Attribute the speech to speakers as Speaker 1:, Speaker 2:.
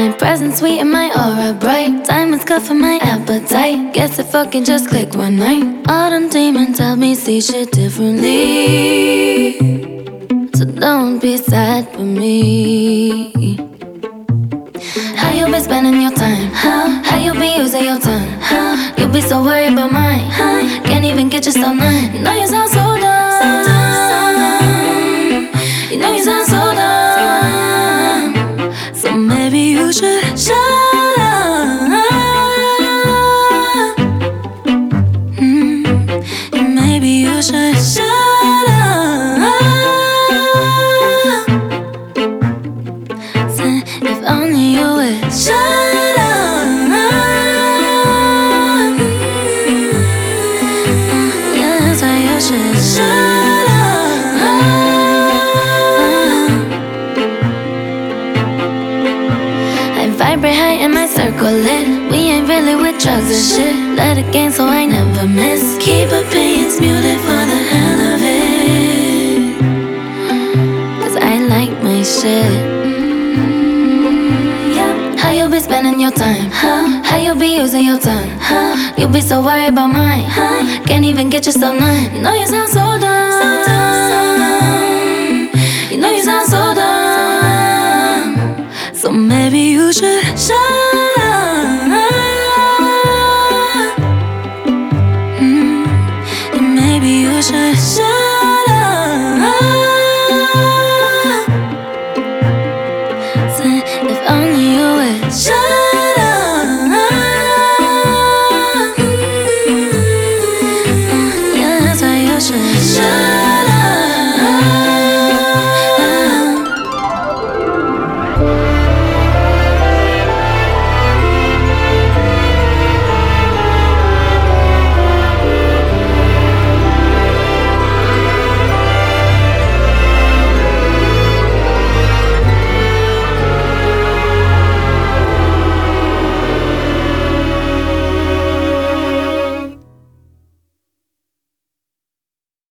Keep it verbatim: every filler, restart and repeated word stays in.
Speaker 1: My presence sweet and my aura bright. Diamonds cut for my appetite. Guess it fucking just clicked one night. All them demons help me see shit differently. So don't be sad for me. How you been spending your time? How? How you be using your tongue? How? You be so worried about mine. How? Can't even get yourself none. You know you sound so dumb. So dumb, so dumb. You know you sound so dumb. So maybe you should shut up. Mm. Maybe you should shut up. Say, if only you would shut up. Yeah, that's why you should shut up. I vibrate high in my circle lit. We ain't really with drugs and shit. Let it gain so I never miss. Keep opinions muted for the hell of it. Cause I like my shit. Mm, yeah. How you be spending your time? Huh? How you be using your tongue? Huh? You be so worried about mine. Huh? Can't even get yourself none. You know you sound so dumb. So dumb, so dumb. You know you sound so dumb. So maybe you should shut